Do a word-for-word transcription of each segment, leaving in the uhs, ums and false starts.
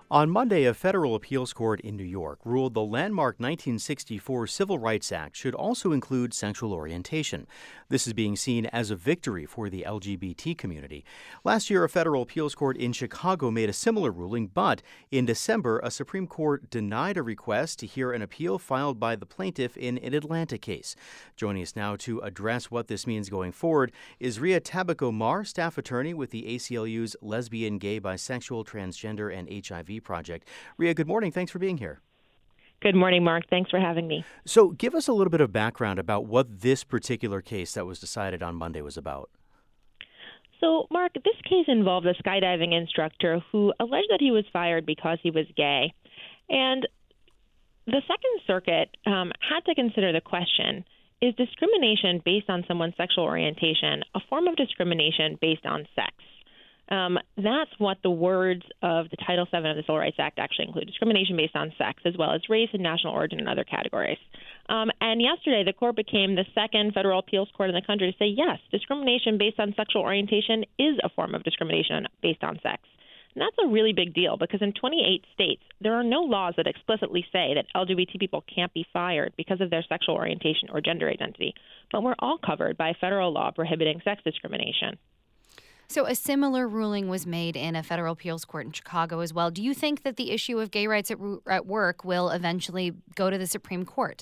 On Monday, a federal appeals court in New York ruled the landmark nineteen sixty-four Civil Rights Act should also include sexual orientation. This is being seen as a victory for the L G B T community. Last year, a federal appeals court in Chicago made a similar ruling, but in December, a Supreme Court denied a request to hear an appeal filed by the plaintiff in an Atlanta case. Joining us now to address what this means going forward is Ria Tabaco-Marr, staff attorney with the A C L U's Lesbian, Gay, Bisexual, Transgender, and H I V Project. Ria, good morning. Thanks for being here. Good morning, Mark. Thanks for having me. So give us a little bit of background about what this particular case that was decided on Monday was about. So, Mark, this case involved a skydiving instructor who alleged that he was fired because he was gay. And the Second Circuit um, had to consider the question, is discrimination based on someone's sexual orientation a form of discrimination based on sex? Um, that's what the words of the Title seven of the Civil Rights Act actually include, discrimination based on sex, as well as race and national origin and other categories. Um, and yesterday, the court became the second federal appeals court in the country to say, yes, discrimination based on sexual orientation is a form of discrimination based on sex. And that's a really big deal because in twenty-eight states, there are no laws that explicitly say that L G B T people can't be fired because of their sexual orientation or gender identity. But we're all covered by federal law prohibiting sex discrimination. So a similar ruling was made in a federal appeals court in Chicago as well. Do you think that the issue of gay rights at, at work will eventually go to the Supreme Court?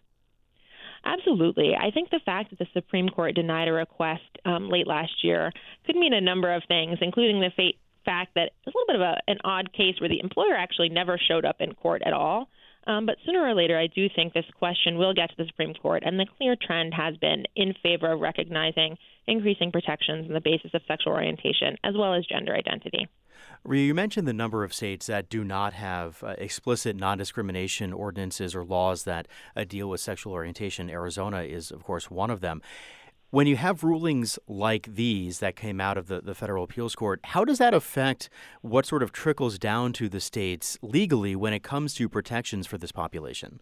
Absolutely. I think the fact that the Supreme Court denied a request um, late last year could mean a number of things, including the fa- fact that it's a little bit of a, an odd case where the employer actually never showed up in court at all. Um, but sooner or later, I do think this question will get to the Supreme Court, and the clear trend has been in favor of recognizing increasing protections on the basis of sexual orientation as well as gender identity. Ria, you mentioned the number of states that do not have uh, explicit non-discrimination ordinances or laws that uh, deal with sexual orientation. Arizona is, of course, one of them. When you have rulings like these that came out of the, the federal appeals court, how does that affect what sort of trickles down to the states legally when it comes to protections for this population?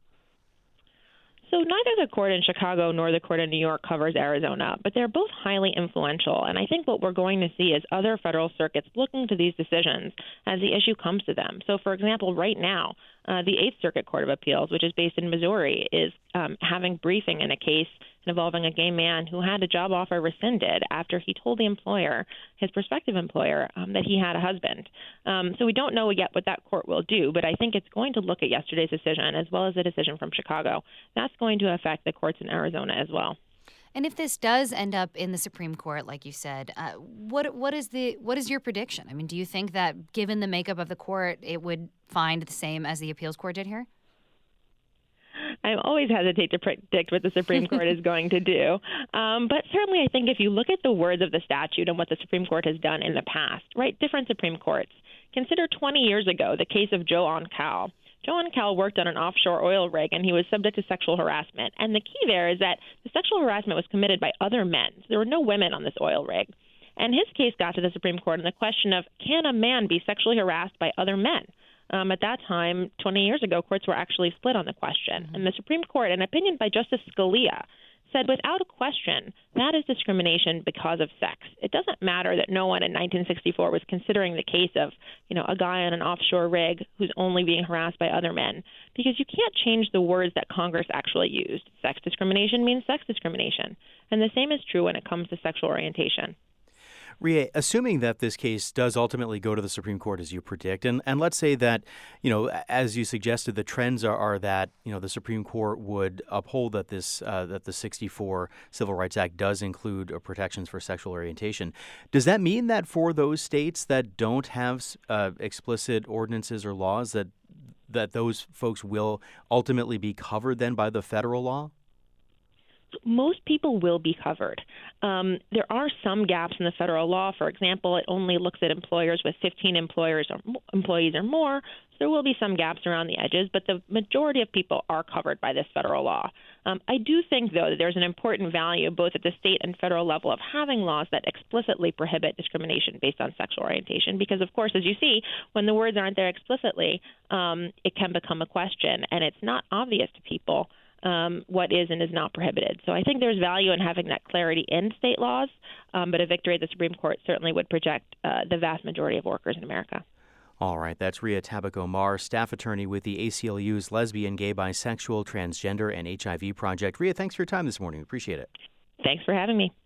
So neither the court in Chicago nor the court in New York covers Arizona, but they're both highly influential. And I think what we're going to see is other federal circuits looking to these decisions as the issue comes to them. So, for example, right now, uh, the Eighth Circuit Court of Appeals, which is based in Missouri, is um, having briefing in a case involving a gay man who had a job offer rescinded after he told the employer, his prospective employer, um, that he had a husband. Um, so we don't know yet what that court will do, but I think it's going to look at yesterday's decision as well as the decision from Chicago. That's going to affect the courts in Arizona as well. And if this does end up in the Supreme Court, like you said, uh, what what is the what is your prediction? I mean, do you think that given the makeup of the court, it would find the same as the appeals court did here? I always hesitate to predict what the Supreme Court is going to do. Um, but certainly I think if you look at the words of the statute and what the Supreme Court has done in the past, right, different Supreme Courts. Consider twenty years ago the case of Joe Oncal. Joe Oncal worked on an offshore oil rig, and he was subject to sexual harassment. And the key there is that the sexual harassment was committed by other men. So there were no women on this oil rig. And his case got to the Supreme Court on the question of, can a man be sexually harassed by other men? Um, at that time, twenty years ago, courts were actually split on the question. Mm-hmm. And the Supreme Court, an opinion by Justice Scalia, said without a question, that is discrimination because of sex. It doesn't matter that no one in nineteen sixty-four was considering the case of, you know, a guy on an offshore rig who's only being harassed by other men, because you can't change the words that Congress actually used. Sex discrimination means sex discrimination. And the same is true when it comes to sexual orientation. Ria, assuming that this case does ultimately go to the Supreme Court as you predict, and, and let's say that, you know, as you suggested, the trends are, are that, you know, the Supreme Court would uphold that this uh, that the sixty-four Civil Rights Act does include uh, protections for sexual orientation. Does that mean that for those states that don't have uh, explicit ordinances or laws that that those folks will ultimately be covered then by the federal law? Most people will be covered. Um, there are some gaps in the federal law. For example, it only looks at employers with fifteen employers or employees or more. So there will be some gaps around the edges, but the majority of people are covered by this federal law. Um, I do think, though, that there's an important value both at the state and federal level of having laws that explicitly prohibit discrimination based on sexual orientation, because, of course, as you see, when the words aren't there explicitly, um, it can become a question, and it's not obvious to people Um, what is and is not prohibited. So I think there's value in having that clarity in state laws, um, but a victory at the Supreme Court certainly would protect uh, the vast majority of workers in America. All right, that's Ria Tabak-Omar, staff attorney with the A C L U's Lesbian, Gay, Bisexual, Transgender, and H I V Project. Ria, thanks for your time this morning. Appreciate it. Thanks for having me.